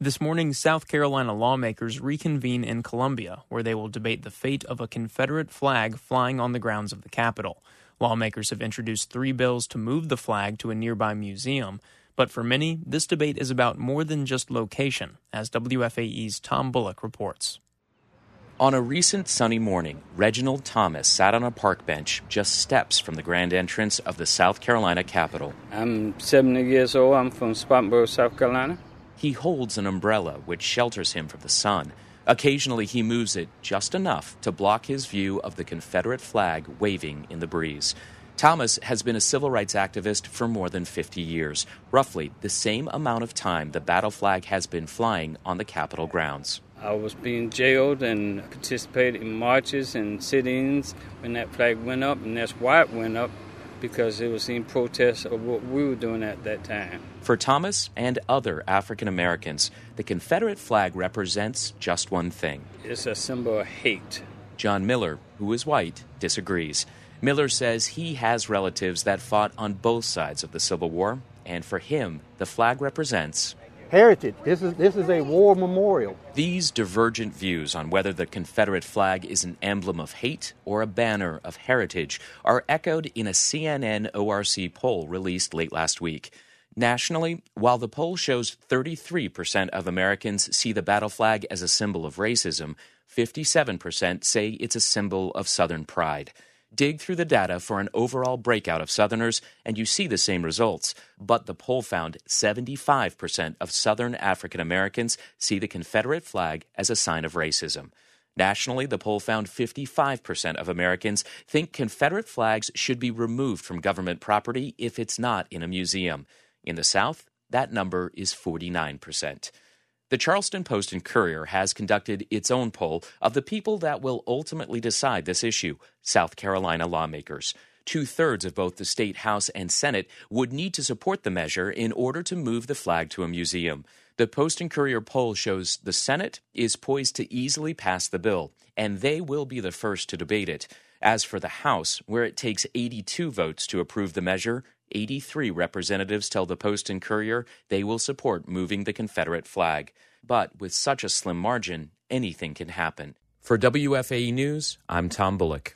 This morning, South Carolina lawmakers reconvene in Columbia, where they will debate the fate of a Confederate flag flying on the grounds of the Capitol. Lawmakers have introduced 3 bills to move the flag to a nearby museum, but for many, this debate is about more than just location, as WFAE's Tom Bullock reports. On a recent sunny morning, Reginald Thomas sat on a park bench just steps from the grand entrance of the South Carolina Capitol. I'm 70 years old. I'm from Spartanburg, South Carolina. He holds an umbrella which shelters him from the sun. Occasionally, he moves it just enough to block his view of the Confederate flag waving in the breeze. Thomas has been a civil rights activist for more than 50 years, roughly the same amount of time the battle flag has been flying on the Capitol grounds. I was being jailed and participated in marches and sit-ins when that flag went up, and that's why it went up, because it was in protest of what we were doing at that time. For Thomas and other African Americans, the Confederate flag represents just one thing. It's a symbol of hate. John Miller, who is white, disagrees. Miller says he has relatives that fought on both sides of the Civil War, and for him, the flag represents heritage. This is a war memorial. These divergent views on whether the Confederate flag is an emblem of hate or a banner of heritage are echoed in a CNN ORC poll released late last week. Nationally, while the poll shows 33% of Americans see the battle flag as a symbol of racism, 57% say it's a symbol of Southern pride. Dig through the data for an overall breakout of Southerners, and you see the same results. But the poll found 75% of Southern African Americans see the Confederate flag as a sign of racism. Nationally, the poll found 55% of Americans think Confederate flags should be removed from government property if it's not in a museum. In the South, that number is 49%. The Charleston Post and Courier has conducted its own poll of the people that will ultimately decide this issue, South Carolina lawmakers. 2/3 of both the state House and Senate would need to support the measure in order to move the flag to a museum. The Post and Courier poll shows the Senate is poised to easily pass the bill, and they will be the first to debate it. As for the House, where it takes 82 votes to approve the measure, 83 representatives tell the Post and Courier they will support moving the Confederate flag. But with such a slim margin, anything can happen. For WFAE News, I'm Tom Bullock.